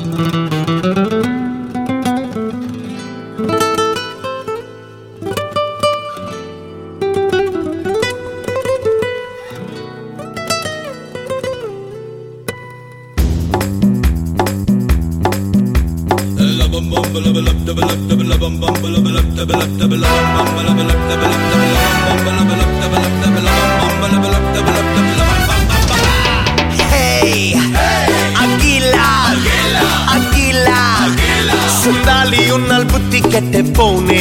Sandali unnal butti kette pone.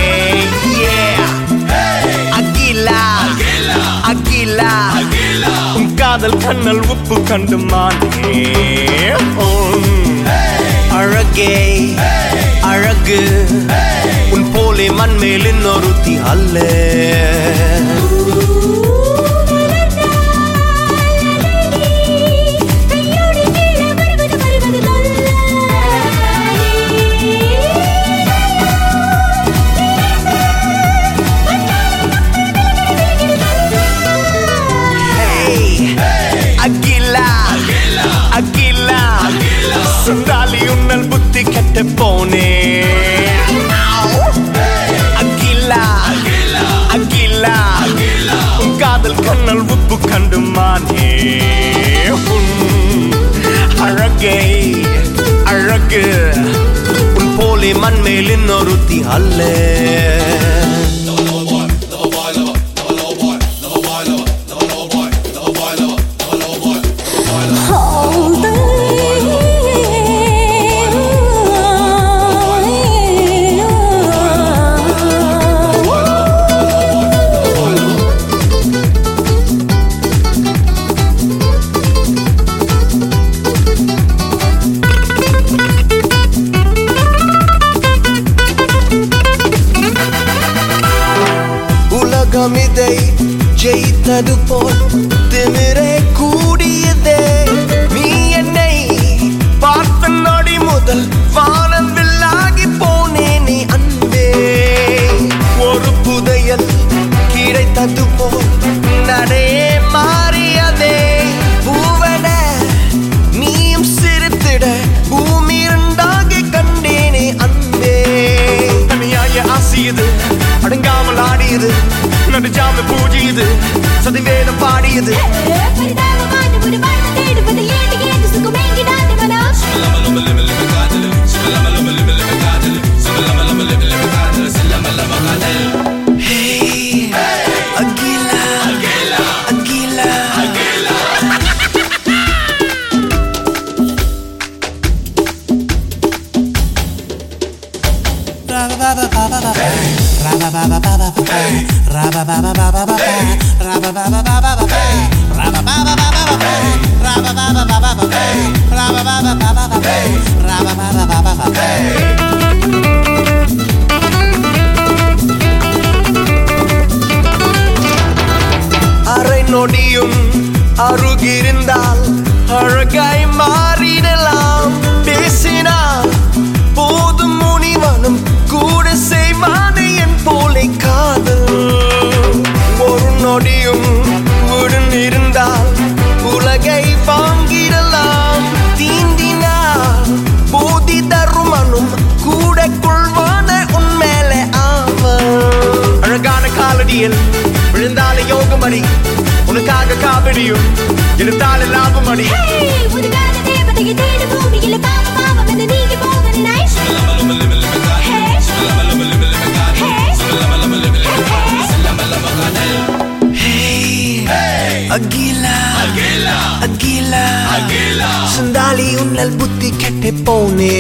Agila, agila, un kadal kannal uppu kandu maane. Arage, aragu, un pole man mel innoruthi alle. Sandali unnal butti kette pone. Agila, agila, un kadal kannal uppu kandu maane. Arage, aragu, un pole man mel innoruthi alle. Ulamidai jeyitadu pol timire koodiyade nee ennai paartha nodi mudal vaanam villagi ponene anbe oru pudayal kidaitadu pol nadaye maariyade poovana neeyum sirithida boomi irundage kandene anbe aniyaya asiyadu அடங்காமல் ஆடியது நடுஜாம பூஜியது சதிவேதம் பாடியது அரை நொடியும் அருகிருந்தால் அழகாய் மாறிடலாம் பேசினால் போதும் முனிவனும் கூட செய்வானே என் போலே காதல் ஒரு நொடியும் உடன் இருந்தால் உலகை வாங்கிடலாம் தீண்டினால் போதி தருமனும் கூட கொள்வான உன்மேலே ஆவல் அழகான காலடியில் விழுந்தாலே யோகமணி உனக்காக காவடியும் எடுத்தாலே லாபமணி Agila, agila, agila, agila. Sandali unnal butti kette pone.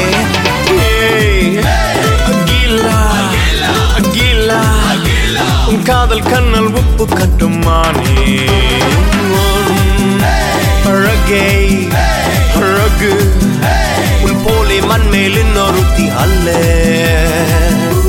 Agila, agila, agila, agila. Un kadal kannal uppu kandu maane. Arage, aragu, un pole man mel innoruthi alle.